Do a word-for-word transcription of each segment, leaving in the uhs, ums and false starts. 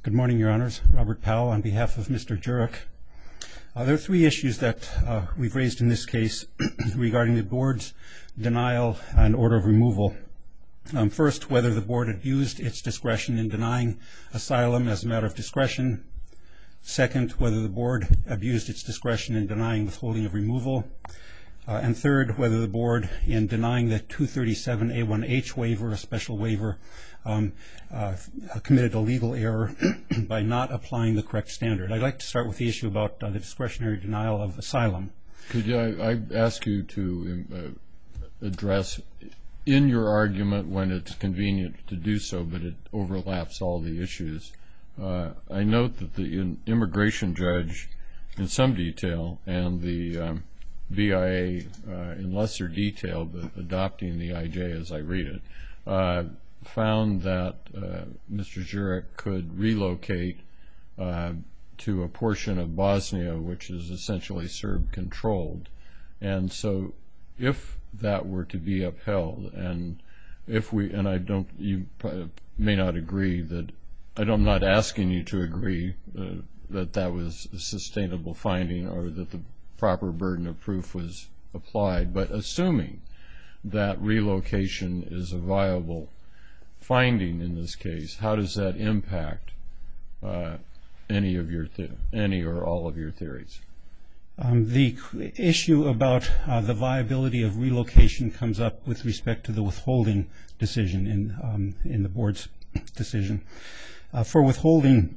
Good morning, Your Honors. Robert Powell on behalf of Mister Jurek. Uh, there are three issues that uh, we've raised in this case regarding the Board's denial and order of removal. Um, first, whether the Board abused its discretion in denying asylum as a matter of discretion. Second, whether the Board abused its discretion in denying withholding of removal. Uh, and third, whether the Board, in denying the two thirty-seven A one H waiver, a special waiver, um, uh, committed a legal error by not applying the correct standard. I'd like to start with the issue about uh, the discretionary denial of asylum. Could you, I, I ask you to uh, address, in your argument when it's convenient to do so, but it overlaps all the issues, uh, I note that the immigration judge, in some detail, and the um, B I A uh, in lesser detail, but adopting the I J as I read it, uh, found that uh, Mister Jurek could relocate uh, to a portion of Bosnia which is essentially Serb-controlled. And so if that were to be upheld, and if we, and I don't, you may not agree that, I'm not asking you to agree uh, that that was a sustainable finding or that the proper burden of proof was applied, but assuming that relocation is a viable finding in this case, how does that impact uh, any of your th any or all of your theories? Um, the issue about uh, the viability of relocation comes up with respect to the withholding decision in um, in the Board's decision. Uh, for withholding,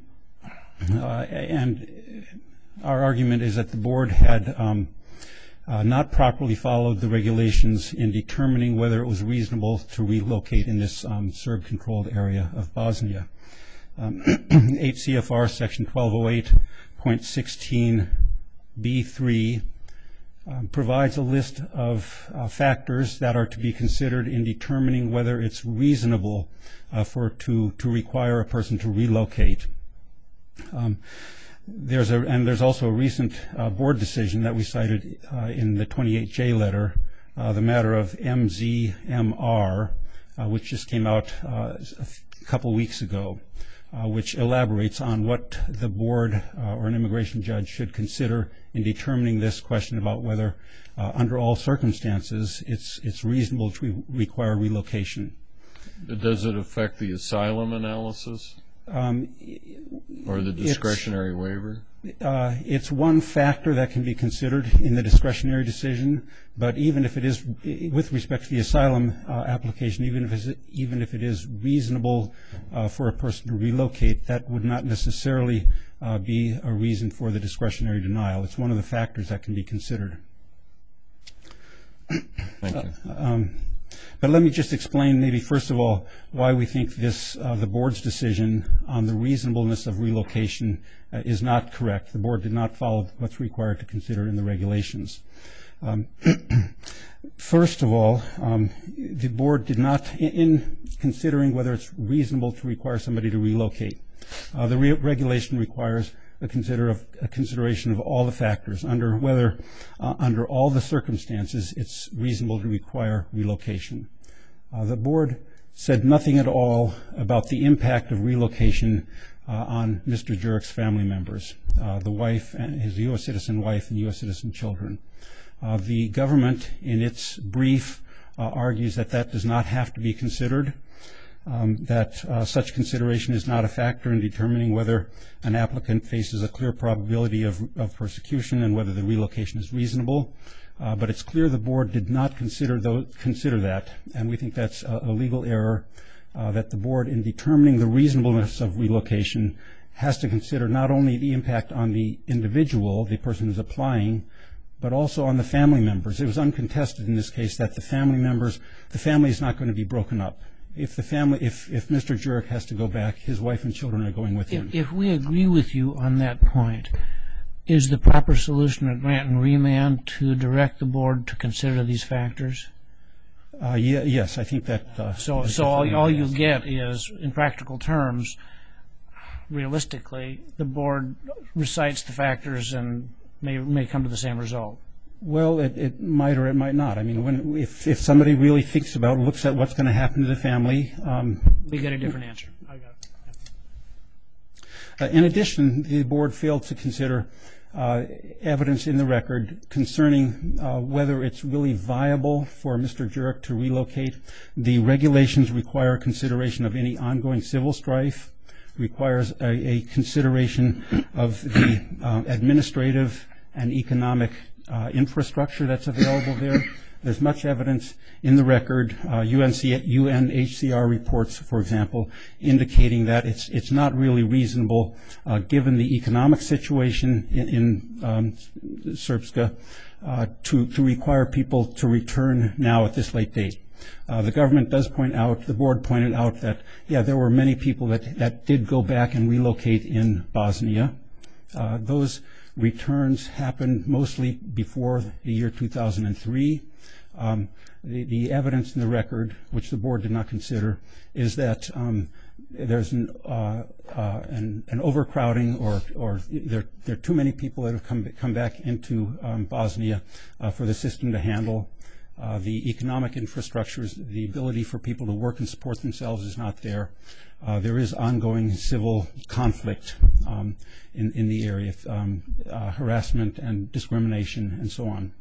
uh, and our argument is that the Board had um, uh, not properly followed the regulations in determining whether it was reasonable to relocate in this um, Serb-controlled area of Bosnia. Um, eight C F R section twelve oh eight point sixteen B three um, provides a list of uh, factors that are to be considered in determining whether it's reasonable uh, for to to require a person to relocate. Um, There's a, and there's also a recent uh, Board decision that we cited uh, in the twenty-eight J letter, uh, the matter of M Z M R, uh, which just came out uh, a couple weeks ago, uh, which elaborates on what the Board uh, or an immigration judge should consider in determining this question about whether, uh, under all circumstances, it's it's reasonable to re require relocation. Does it affect the asylum analysis? Um, or the discretionary waiver? Uh, it's one factor that can be considered in the discretionary decision, but even if it is, with respect to the asylum uh, application, even if, it's, even if it is reasonable uh, for a person to relocate, that would not necessarily uh, be a reason for the discretionary denial. It's one of the factors that can be considered. Thank you. Uh, um, But let me just explain maybe first of all why we think this, uh, the Board's decision on the reasonableness of relocation uh, is not correct. The Board did not follow what's required to consider in the regulations. Um, first of all, um, the Board did not, in, in considering whether it's reasonable to require somebody to relocate, uh, the re regulation requires a, consider of, a consideration of all the factors, under whether, uh, under all the circumstances, it's reasonable to require relocation. Uh, the Board said nothing at all about the impact of relocation uh, on Mister Jurek's family members, uh, the wife, and his U S citizen wife and U S citizen children. Uh, the government, in its brief, uh, argues that that does not have to be considered. Um, that uh, such consideration is not a factor in determining whether an applicant faces a clear probability of, of persecution and whether the relocation is reasonable. Uh, but it's clear the Board did not consider, those, consider that, and we think that's a, a legal error, uh, that the Board, in determining the reasonableness of relocation, has to consider not only the impact on the individual, the person who's applying, but also on the family members. It was uncontested in this case that the family members, the family is not going to be broken up. If the family, if, if Mister Jurek has to go back, his wife and children are going with him. If, if we agree with you on that point, is the proper solution at grant and remand to direct the Board to consider these factors? Uh, yeah, yes, I think that. Uh, so, so all, all you get is, in practical terms, realistically, the Board recites the factors and may may come to the same result. Well, it, it might or it might not. I mean, when if if somebody really thinks about, looks at what's going to happen to the family, um, we get a different answer. I got it. In addition, the board failed to consider uh, evidence in the record concerning uh, whether it's really viable for Mister Jurek to relocate. The regulations require consideration of any ongoing civil strife, requires a, a consideration of the uh, administrative and economic uh, infrastructure that's available there. There's much evidence in the record, uh, U N C, U N H C R reports, for example, indicating that it's it's not really reasonable, uh, given the economic situation in, in um, Srpska, uh, to, to require people to return now at this late date. Uh, the government does point out, the board pointed out that, yeah, there were many people that, that did go back and relocate in Bosnia. Uh, those returns happened mostly before the year two thousand three. Um, the, the evidence in the record, which the board did not consider, is that um, there's an, uh, uh, an, an overcrowding, or, or there, there are too many people that have come, come back into um, Bosnia uh, for the system to handle. Uh, the economic infrastructures, the ability for people to work and support themselves is not there. Uh, there is ongoing civil conflict um, in, in the area, um, uh, harassment and discrimination and so on.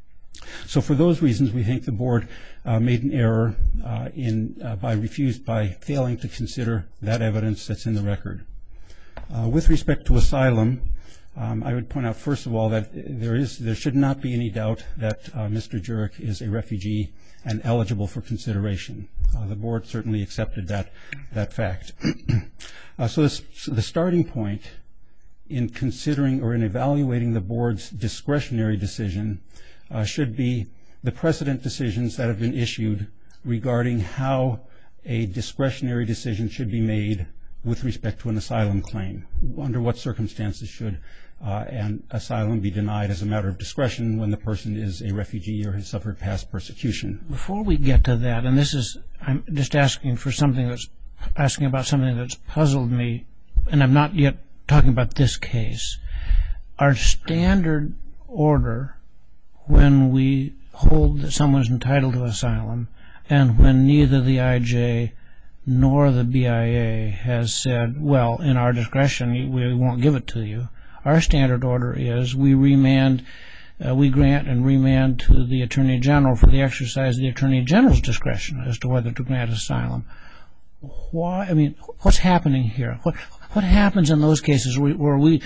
So for those reasons, we think the board uh, made an error uh, in uh, by refused by failing to consider that evidence that's in the record. Uh, with respect to asylum, um, I would point out first of all that there is there should not be any doubt that uh, Mister Jurek is a refugee and eligible for consideration. Uh, the board certainly accepted that that fact. uh, so, this, so the starting point in considering or in evaluating the board's discretionary decision Uh, should be the precedent decisions that have been issued regarding how a discretionary decision should be made with respect to an asylum claim. Under what circumstances should uh, an asylum be denied as a matter of discretion when the person is a refugee or has suffered past persecution? Before we get to that, and this is, I'm just asking for something that's, asking about something that's puzzled me, and I'm not yet talking about this case. Our standard order when we hold that someone's entitled to asylum, and when neither the I J nor the B I A has said, well, in our discretion, we won't give it to you, our standard order is we remand, uh, we grant and remand to the Attorney General for the exercise of the Attorney General's discretion as to whether to grant asylum. Why? I mean, what's happening here? What what happens in those cases where we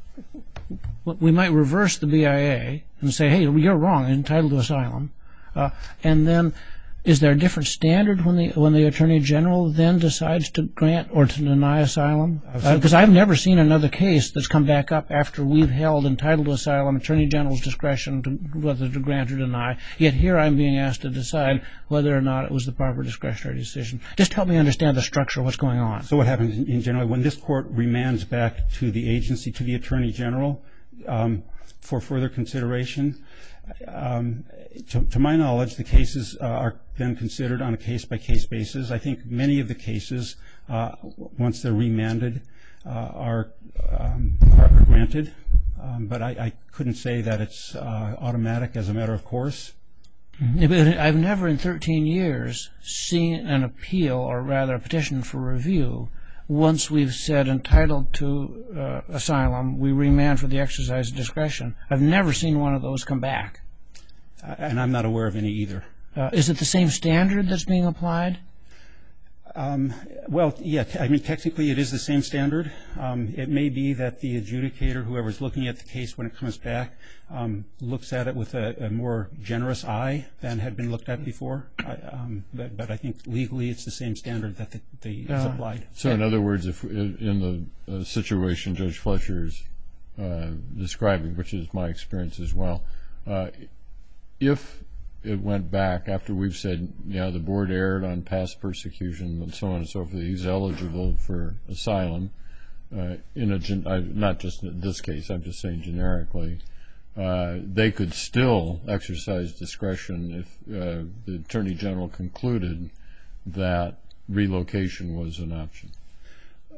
we might reverse the B I A and say, hey, you're wrong, you're entitled to asylum, uh, and then is there a different standard when the when the Attorney General then decides to grant or to deny asylum? Because uh, I've never seen another case that's come back up after we've held entitled to asylum, Attorney General's discretion to whether to grant or deny, yet here I'm being asked to decide whether or not it was the proper discretionary decision. Just help me understand the structure of what's going on. So what happens in, in general, when this court remands back to the agency, to the Attorney General, um, for further consideration, um, to, to my knowledge, the cases uh, are then considered on a case-by-case basis. I think many of the cases, uh, once they're remanded, uh, are, um, are granted, um, but I, I couldn't say that it's uh, automatic as a matter of course. Mm-hmm. I've never in thirteen years seen an appeal, or rather a petition for review, once we've said entitled to uh, asylum, we remand for the exercise of discretion. I've never seen one of those come back. Uh, and I'm not aware of any either. Uh, is it the same standard that's being applied? Um, well, yeah, I mean, technically it is the same standard. Um, it may be that the adjudicator, whoever's looking at the case when it comes back, um, looks at it with a, a more generous eye than had been looked at before. I, um, but, but I think legally it's the same standard that the, the uh, is applied. So in other words, if in the uh, situation Judge Fletcher is uh, describing, which is my experience as well, uh, if it went back after we've said, yeah, the board erred on past persecution and so on and so forth, he's eligible for asylum, uh, in a gen uh, not just in this case, I'm just saying generically, uh, they could still exercise discretion if uh, the Attorney General concluded that relocation was an option.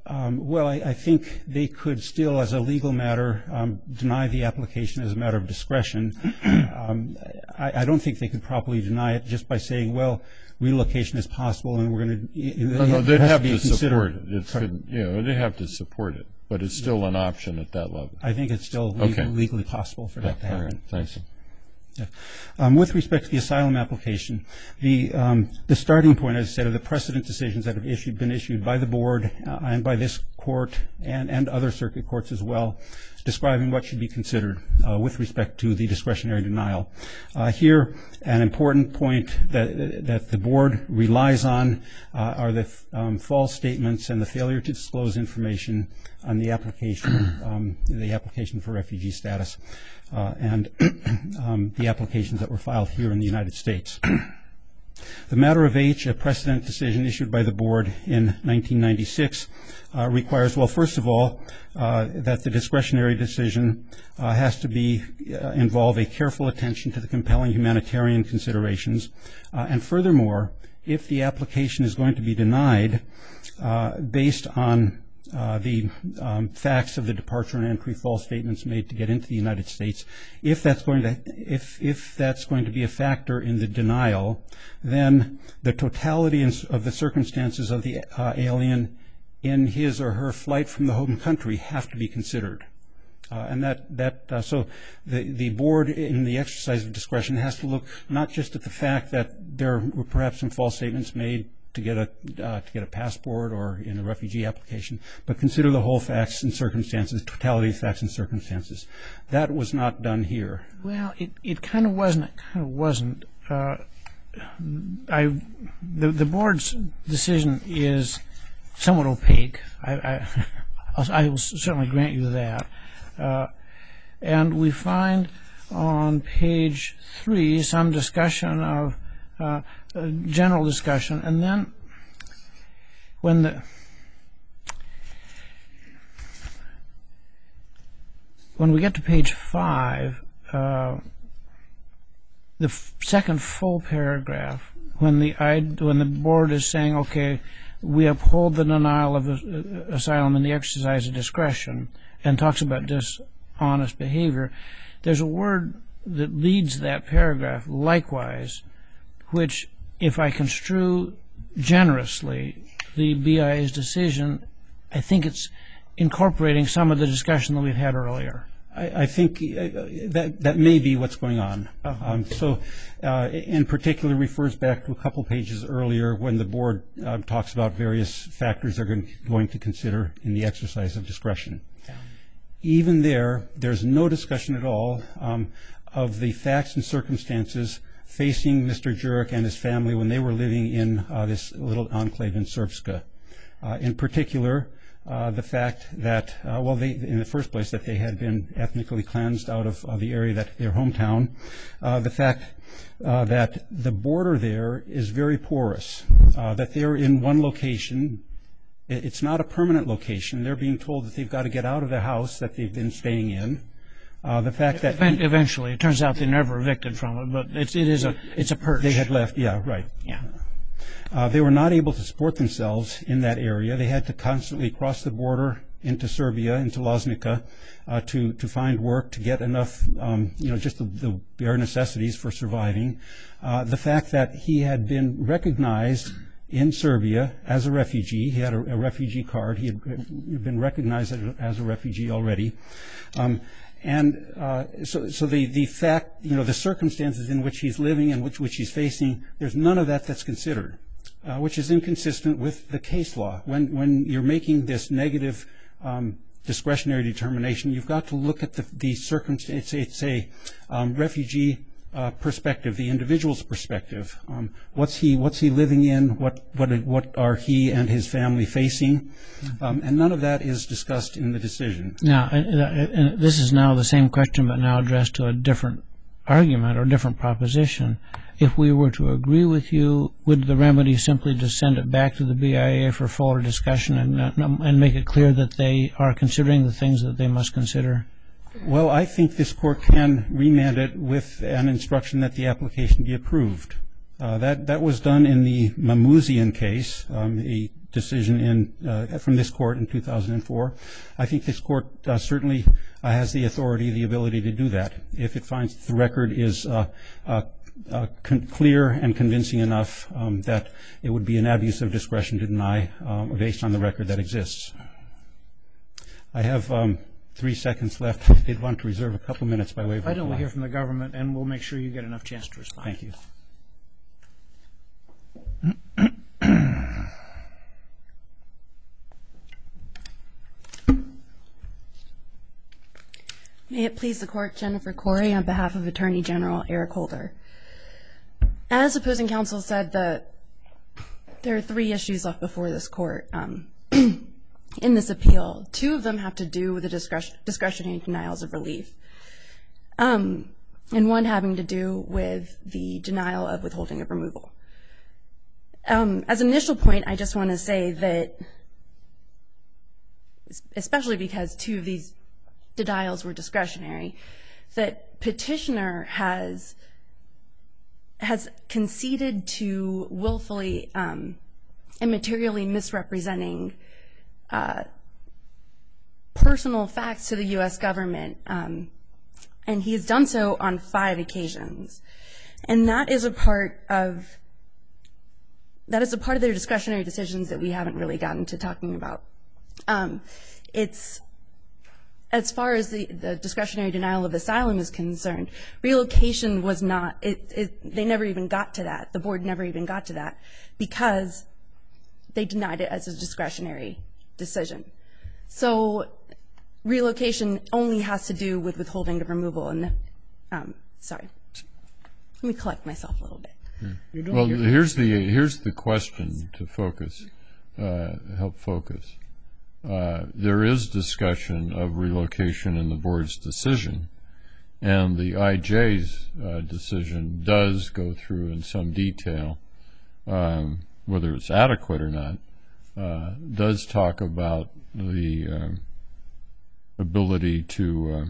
Um, well, I, I think they could still, as a legal matter, um, deny the application as a matter of discretion. um, I, I don't think they could properly deny it just by saying, well, relocation is possible, and we're going to. No, no, they'd have to support it. It's good, you know, they have to support it, but it's still an option at that level. I think it's still legal, okay. legally possible for that to happen. All right. Thanks. Yeah. Um, with respect to the asylum application, the um, the starting point, as I said, are the precedent decisions that have issued, been issued by the board uh, and by this court and, and other circuit courts as well, describing what should be considered uh, with respect to the discretionary denial. Uh, here, an important point that that the board relies on uh, are the um, false statements and the failure to disclose information on the application, um, the application for refugee status. Uh, and um, the applications that were filed here in the United States. The matter of H, a precedent decision issued by the board in nineteen ninety-six, uh, requires, well, first of all, uh, that the discretionary decision uh, has to be uh, involve a careful attention to the compelling humanitarian considerations, uh, and furthermore, if the application is going to be denied uh, based on Uh, the um, facts of the departure and entry false statements made to get into the United States, if that's going to if if that's going to be a factor in the denial, then the totality of the circumstances of the uh, alien in his or her flight from the home country have to be considered. Uh, and that that uh, so the the board, in the exercise of discretion, has to look not just at the fact that there were perhaps some false statements made to get a uh, to get a passport or in a refugee application, but consider the whole facts and circumstances, totality of facts and circumstances. That was not done here. Well, it, it kind of wasn't. It kind of wasn't. Uh, I the the board's decision is somewhat opaque. I I, I will certainly grant you that. Uh, and we find on page three some discussion of. Uh, uh, general discussion, and then when the when we get to page five, uh, the f second full paragraph, when the I when the board is saying, okay, we uphold the denial of uh, asylum in the exercise of discretion, and talks about dishonest behavior, there's a word that leads that paragraph, likewise, which, if I construe generously the B I A's decision, I think it's incorporating some of the discussion that we've had earlier. I, I think uh, that that may be what's going on. Uh-huh. Um, so, uh, in particular, refers back to a couple pages earlier when the board uh, talks about various factors they're going, going to consider in the exercise of discretion. Yeah. Even there, there's no discussion at all um, of the facts and circumstances facing Mister Jurek and his family when they were living in uh, this little enclave in Srpska. Uh, in particular, uh, the fact that, uh, well, they, in the first place, that they had been ethnically cleansed out of uh, the area, that their hometown. Uh, the fact uh, that the border there is very porous, uh, that they're in one location. It's not a permanent location. They're being told that they've got to get out of the house that they've been staying in. Uh, the fact that eventually, it turns out they never evicted from it, but it's, it is a it's a perch. They had left, yeah, right. Yeah. Uh, they were not able to support themselves in that area. They had to constantly cross the border into Serbia, into Loznica, uh, to to find work, to get enough, um, you know, just the, the bare necessities for surviving. Uh, the fact that he had been recognized in Serbia as a refugee. He had a, a refugee card. He had been recognized as a, as a refugee already. Um, And uh, so, so the, the fact, you know, the circumstances in which he's living and which, which he's facing, there's none of that that's considered, uh, which is inconsistent with the case law. When, when you're making this negative um, discretionary determination, you've got to look at the, the circumstance. It's a um, refugee uh, perspective, the individual's perspective. Um, what's he, what's he living in? What, what, what are he and his family facing? Um, and none of that is discussed in the decision. Now, and this is now the same question, but now addressed to a different argument or different proposition. If we were to agree with you, would the remedy simply just send it back to the B I A for fuller discussion and, and make it clear that they are considering the things that they must consider? Well, I think this court can remand it with an instruction that the application be approved. Uh, that, that was done in the Mamouzian case, um, a decision in uh, from this court in two thousand four. I think this court uh, certainly uh, has the authority, the ability to do that. If it finds the record is uh, uh, uh, con- clear and convincing enough um, that it would be an abuse of discretion to deny um, based on the record that exists. I have um, three seconds left. I did want to reserve a couple minutes by way of Why don't we reply. hear from the government, and we'll make sure you get enough chance to respond. Thank you. May it please the Court, Jennifer Corey on behalf of Attorney General Eric Holder. As opposing counsel said, the, there are three issues left before this Court um, in this appeal. Two of them have to do with the discretion, discretionary denials of relief, um, and one having to do with the denial of withholding of removal. Um, as an initial point, I just want to say that, especially because two of these denials were discretionary, that petitioner has has conceded to willfully um, and materially misrepresenting uh, personal facts to the U S government, um, and he has done so on five occasions, and that is a part of that is a part of their discretionary decisions that we haven't really gotten to talking about. Um, it's As far as the, the discretionary denial of asylum is concerned, relocation was not, it, it, they never even got to that. The board never even got to that because they denied it as a discretionary decision. So relocation only has to do with withholding of removal. And um, sorry, let me collect myself a little bit. Hmm. Well, here's the here's the question to focus, uh, help focus. Uh, there is discussion of relocation in the board's decision, and the I J's uh, decision does go through in some detail, um, whether it's adequate or not, uh, does talk about the uh, ability to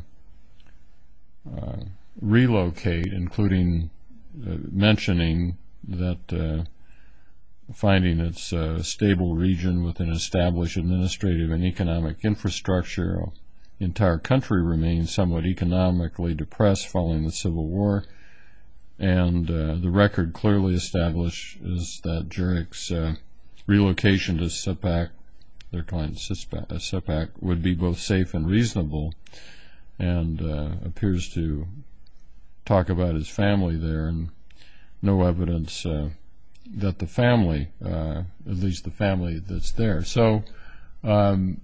uh, uh, relocate, including uh, mentioning that uh, finding its a stable region with an established administrative and economic infrastructure. The entire country remains somewhat economically depressed following the Civil War, and uh, the record clearly establishes that Jurek's uh, relocation to Sepak, their client Sepak, would be both safe and reasonable, and uh, appears to talk about his family there, and no evidence uh, that the family, uh, at least the family that's there. So um,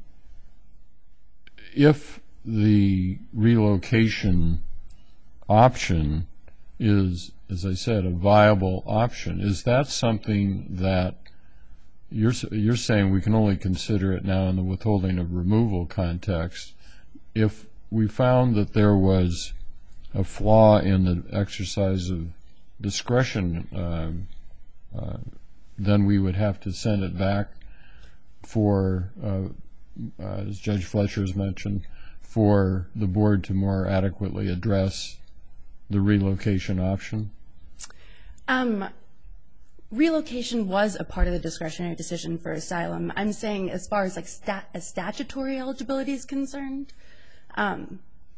if the relocation option is, as I said, a viable option, is that something that you're, you're saying we can only consider it now in the withholding of removal context? If we found that there was a flaw in the exercise of discretion, um, Uh, then we would have to send it back for, uh, uh, as Judge Fletcher has mentioned, for the board to more adequately address the relocation option? Um, relocation was a part of the discretionary decision for asylum. I'm saying as far as like stat, as statutory eligibility is concerned, um,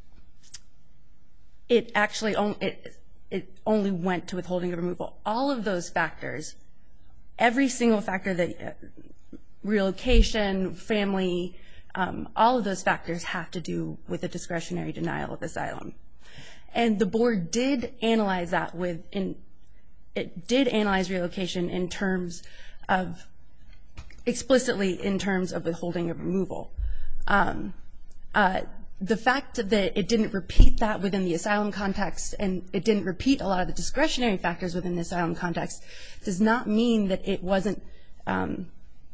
it actually only, it, it only went to withholding of removal. All of those factors, every single factor that uh, relocation, family, um, all of those factors have to do with a discretionary denial of asylum. And the board did analyze that with, in, it did analyze relocation in terms of, explicitly in terms of withholding of removal. Um, uh, The fact that it didn't repeat that within the asylum context, and it didn't repeat a lot of the discretionary factors within the asylum context, does not mean that it wasn't um,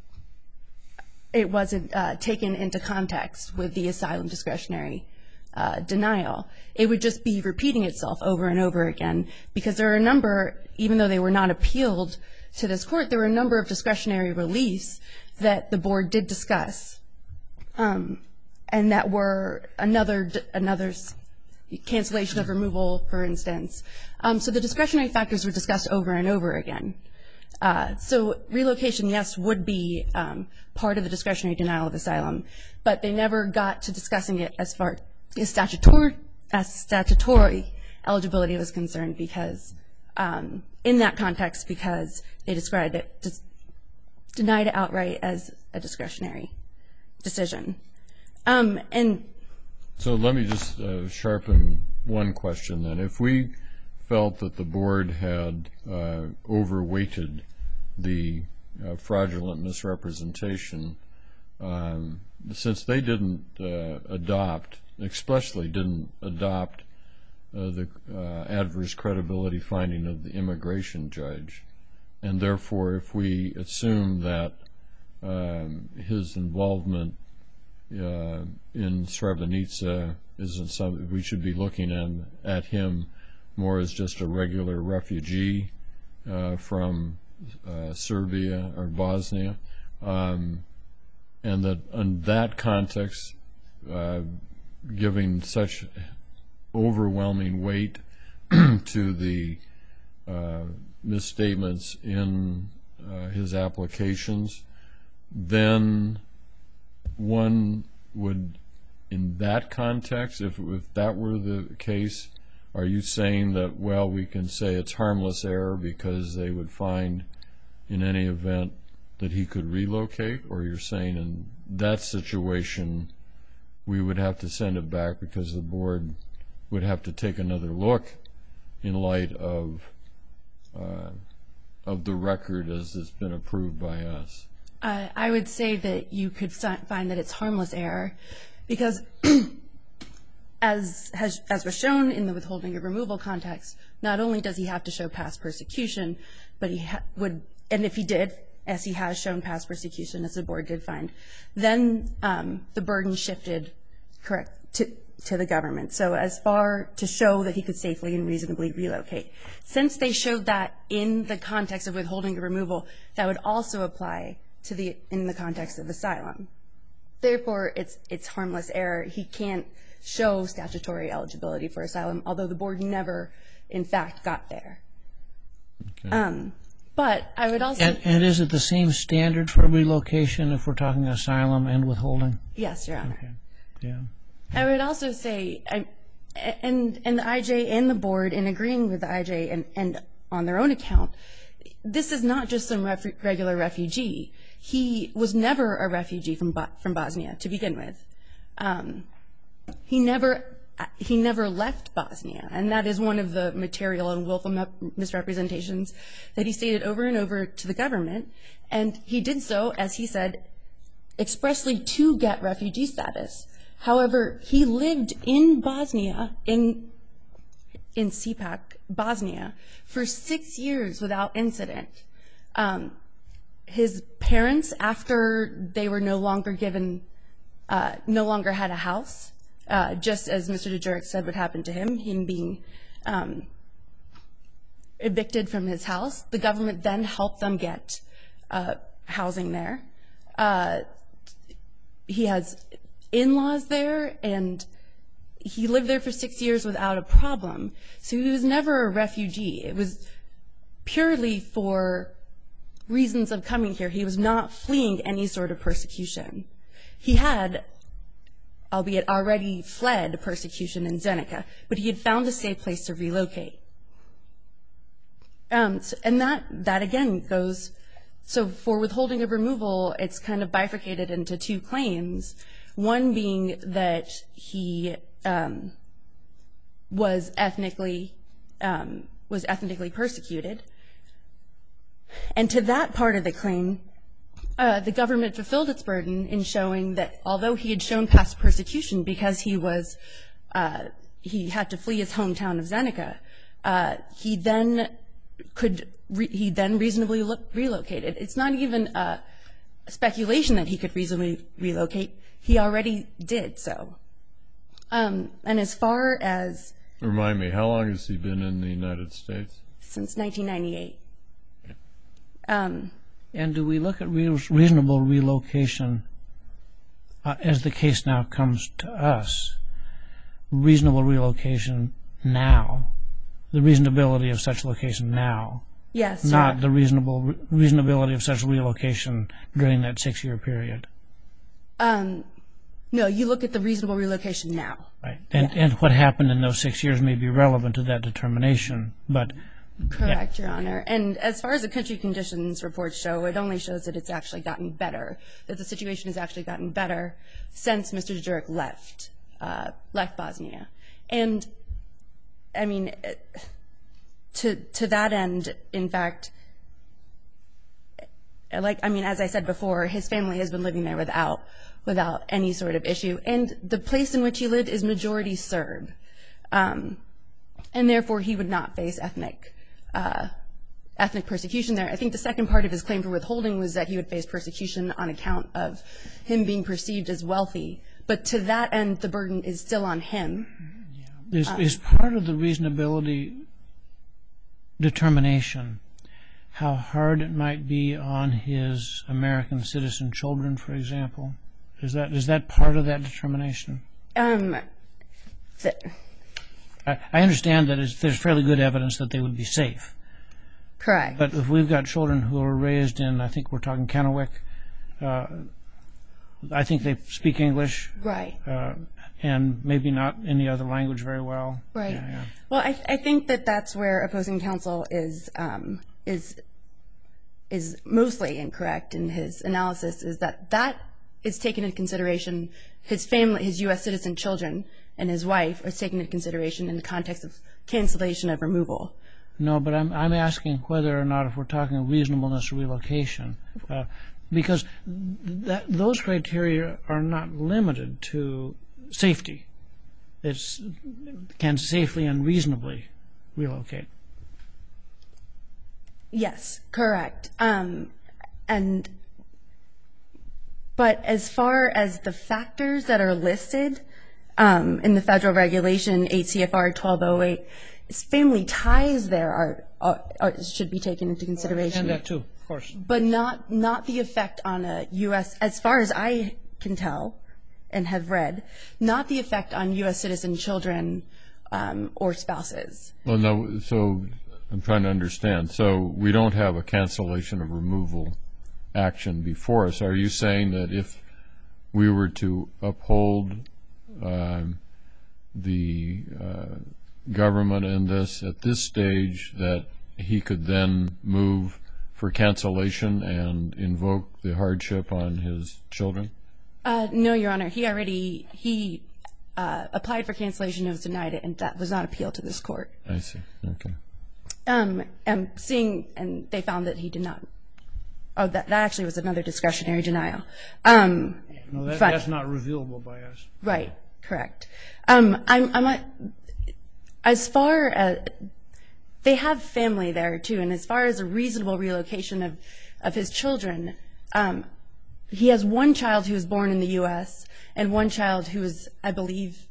it wasn't uh, taken into context with the asylum discretionary uh, denial. It would just be repeating itself over and over again, because there are a number, even though they were not appealed to this court, there were a number of discretionary reliefs that the board did discuss. Um, and that were another another cancellation of removal, for instance. Um, so the discretionary factors were discussed over and over again. Uh, so relocation, yes, would be um, part of the discretionary denial of asylum, but they never got to discussing it as far as statutory, as statutory eligibility was concerned, because um, in that context, because they described it, just denied it outright as a discretionary decision. Um, and so let me just uh, sharpen one question then. If we felt that the board had uh, overweighted the uh, fraudulent misrepresentation, um, since they didn't uh, adopt, expressly didn't adopt uh, the uh, adverse credibility finding of the immigration judge, and therefore if we assume that um, his involvement uh, in Srebrenica isn't something, we should be looking at, at him more as just a regular refugee uh, from uh, Serbia or Bosnia, um, and that in that context, uh, giving such overwhelming weight to the uh, misstatements in uh, his applications, then one would, in that context, if, if that were the case, are you saying that, well, we can say it's harmless error because they would find in any event that he could relocate? Or you're saying in that situation we would have to send it back because the board would have to take another look in light of uh, of the record as it's been approved by us? uh, I would say that you could find that it's harmless error because As, has, as was shown in the withholding of removal context, not only does he have to show past persecution, but he ha would, and if he did, as he has shown past persecution, as the board did find, then um, the burden shifted correct to, to the government. So as far to show that he could safely and reasonably relocate. Since they showed that in the context of withholding of removal, that would also apply to the in the context of asylum. Therefore, it's it's harmless error. He can't show statutory eligibility for asylum, although the board never, in fact, got there. Okay. Um, but I would also... And, and is it the same standard for relocation if we're talking asylum and withholding? Yes, Your Honor. Okay. Yeah. I would also say, I, and, and the I J and the board, in agreeing with the I J and, and on their own account, this is not just some ref regular refugee. He was never a refugee from, Bo from Bosnia to begin with. Um, He never, he never left Bosnia, and that is one of the material and willful misrepresentations that he stated over and over to the government, and he did so, as he said, expressly to get refugee status. However, he lived in Bosnia, in, in C PAC, Bosnia, for six years without incident. Um, his parents, after they were no longer given, uh, no longer had a house, Uh, just as Mister DeJurek said would happen to him, him being um, evicted from his house. The government then helped them get uh, housing there. Uh, he has in-laws there, and he lived there for six years without a problem. So he was never a refugee. It was purely for reasons of coming here. He was not fleeing any sort of persecution. He had, albeit already fled persecution in Zenica, but he had found a safe place to relocate. Um, so, and that, that again goes, so for withholding of removal, it's kind of bifurcated into two claims. One being that he um, was ethnically, um, was ethnically persecuted. And to that part of the claim, Uh, the government fulfilled its burden in showing that although he had shown past persecution because he was, uh, he had to flee his hometown of Zenica, uh, he then could, re he then reasonably look, relocated. It's not even a speculation that he could reasonably relocate. He already did so. Um, and as far as... Remind me, how long has he been in the United States? Since nineteen ninety-eight. Um... And do we look at re reasonable relocation uh, as the case now comes to us? Reasonable relocation now, the reasonability of such location now, Yes, not sir. the reasonable reasonability of such relocation during that six-year period. Um, no, you look at the reasonable relocation now. Right. And, Yeah. and what happened in those six years may be relevant to that determination, but Correct, Your Honor. And as far as the country conditions reports show, it only shows that it's actually gotten better, that the situation has actually gotten better since Mister Jurek left, uh, left Bosnia. And, I mean, to to that end, in fact, like, I mean, as I said before, his family has been living there without without any sort of issue. And the place in which he lived is majority Serb. Um, and therefore, he would not face ethnic uh, ethnic persecution there. I think the second part of his claim for withholding was that he would face persecution on account of him being perceived as wealthy. But to that end, the burden is still on him. is, um, is part of the reasonability determination how hard it might be on his American citizen children, for example? Is that is that part of that determination? Um, th- I, I understand that it's, there's fairly good evidence that they would be safe. Correct. But if we've got children who are raised in, I think we're talking Kennewick, uh, I think they speak English. Right. Uh, and maybe not any other language very well. Right. Yeah, yeah. Well, I, I think that that's where opposing counsel is um, is is mostly incorrect in his analysis. Is that that is taken into consideration. His family, his U S citizen children, and his wife are taken into consideration in the context of cancellation of removal. No, but I'm I'm asking whether or not if we're talking reasonableness of relocation, uh, because that those criteria are not limited to safety. It's can safely and reasonably relocate. Yes, correct. Um, and but as far as the factors that are listed um, in the federal regulation eight C F R twelve oh eight, family ties there are, are, are should be taken into consideration. And that too, of course. But not not the effect on a U S, as far as I can tell and have read, not the effect on U S citizen children um, or spouses. Well, no, so I'm trying to understand. So we don't have a cancellation of removal action before us. Are you saying that if we were to uphold um, the uh, government in this at this stage, that he could then move for cancellation and invoke the hardship on his children? Uh, no, Your Honor. He already he uh, applied for cancellation and was denied it, and that was not appealed to this court. I see. Okay. Um, and seeing, and they found that he did not. Oh, that that actually was another discretionary denial. Um, No, that, but- that's not reviewable by us. Right. Correct. Um, I'm. I'm. A, as far as they have family there too, and as far as a reasonable relocation of of his children, um, he has one child who was born in the U S and one child who is, I believe,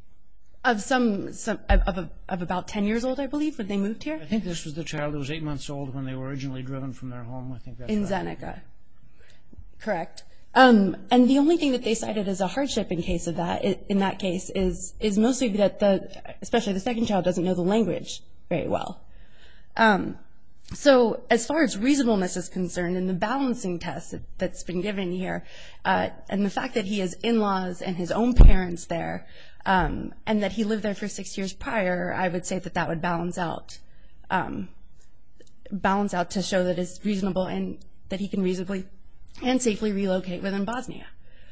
of some some of of, of about ten years old, I believe, when they moved here I think this was the child who was eight months old when they were originally driven from their home. I think that's in right. Zenica. Correct. Um, and the only thing that they cited as a hardship in case of that, in that case, is is mostly that the, especially the second child, doesn't know the language very well. Um, so as far as reasonableness is concerned, and the balancing test that, that's been given here, uh, and the fact that he has in-laws and his own parents there, um, and that he lived there for six years prior, I would say that that would balance out, um, balance out to show that it's reasonable and that he can reasonably and safely relocate within Bosnia.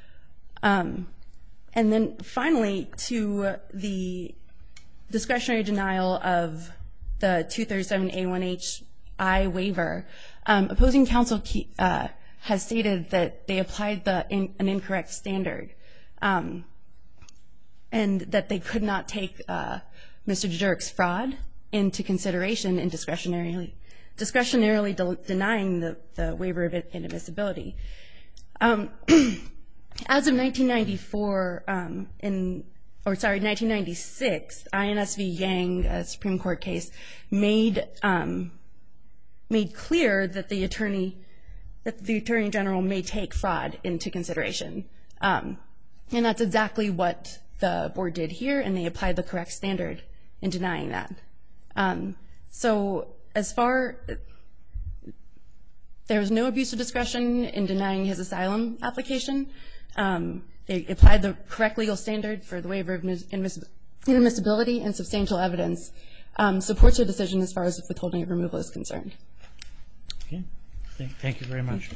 Um, and then finally, to the discretionary denial of the two thirty-seven A one H I waiver, um, opposing counsel keep, uh, has stated that they applied the in, an incorrect standard, um, and that they could not take uh, Mister Jurek's fraud into consideration in discretionarily discretionarily de- denying the, the waiver of inadmissibility. Um, as of nineteen ninety-four, um, in or sorry, nineteen ninety-six, I N S v. Yang, a Supreme Court case, made um, made clear that the attorney that the Attorney General may take fraud into consideration, um, and that's exactly what the board did here, and they applied the correct standard in denying that. Um, so. As far, there was no abuse of discretion in denying his asylum application. Um, they applied the correct legal standard for the waiver of inadmissibility, and substantial evidence um, supports their decision as far as withholding of removal is concerned. Okay. Thank, thank you very much.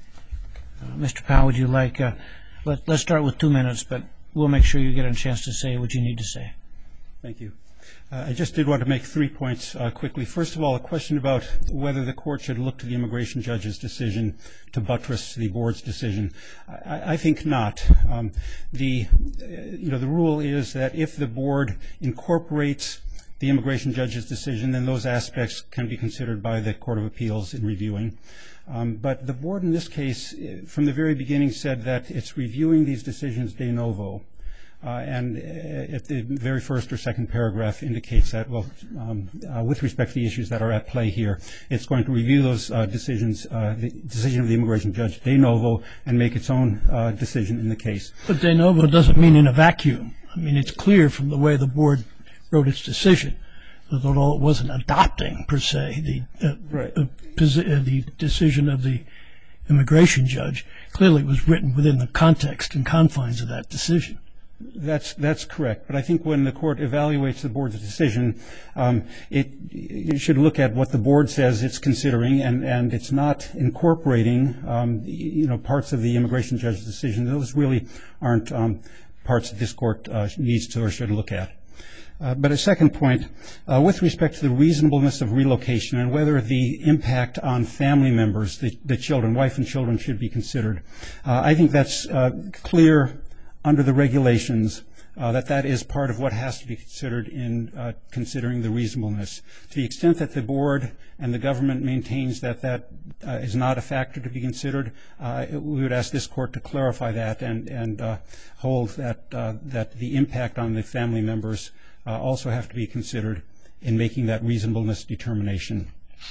Uh, Mister Powell, would you like, uh, let, let's start with two minutes, but we'll make sure you get a chance to say what you need to say. Thank you. Uh, I just did want to make three points uh, quickly. First of all, a question about whether the court should look to the immigration judge's decision to buttress the board's decision. I, I think not. Um, the, uh, you know, the rule is that if the board incorporates the immigration judge's decision, then those aspects can be considered by the Court of Appeals in reviewing. Um, but the board in this case, from the very beginning, said that it's reviewing these decisions de novo. Uh, and uh, at the very first or second paragraph indicates that, well, um, uh, with respect to the issues that are at play here, it's going to review those uh, decisions, uh, the decision of the immigration judge de novo, and make its own uh, decision in the case. But de novo doesn't mean in a vacuum. I mean, it's clear from the way the board wrote its decision that although it wasn't adopting, per se, the, uh, Right. uh, posi- uh, the decision of the immigration judge, clearly it was written within the context and confines of that decision. That's that's correct. But I think when the court evaluates the board's decision, um, it, it should look at what the board says it's considering, and, and it's not incorporating, um, you know, parts of the immigration judge's decision. Those really aren't um, parts that this court uh, needs to or should look at. Uh, but a second point, uh, with respect to the reasonableness of relocation and whether the impact on family members, the, the children, wife and children, should be considered, uh, I think that's uh, clear under the regulations uh, that that is part of what has to be considered in uh, considering the reasonableness. To the extent that the board and the government maintains that that uh, is not a factor to be considered, uh, we would ask this court to clarify that and, and uh, hold that, uh, that the impact on the family members uh, also have to be considered in making that reasonableness determination.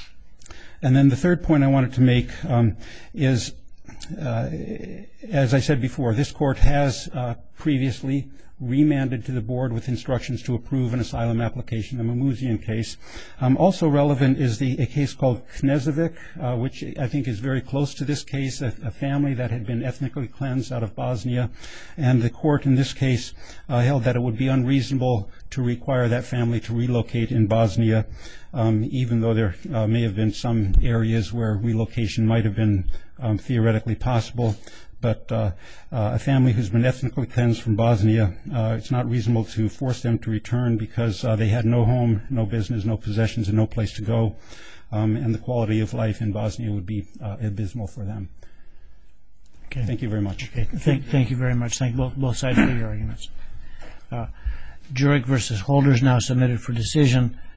And then the third point I wanted to make um, is Uh, as I said before, this court has uh, previously remanded to the board with instructions to approve an asylum application, the Mimouzian case. Um, also relevant is the, a case called Knezovic, uh, which I think is very close to this case, a, a family that had been ethnically cleansed out of Bosnia. And the court in this case uh, held that it would be unreasonable to require that family to relocate in Bosnia, um, even though there uh, may have been some areas where relocation might have been um, theoretically possible. But uh, uh, a family who's been ethnically cleansed from Bosnia, uh, it's not reasonable to force them to return because uh, they had no home, no business, no possessions, and no place to go. Um, and the quality of life in Bosnia would be uh, abysmal for them. Okay. Thank you very much. Okay. Thank, thank you very much. Thank both, both sides for your arguments. Uh, Jurek versus Holder is now submitted for decision.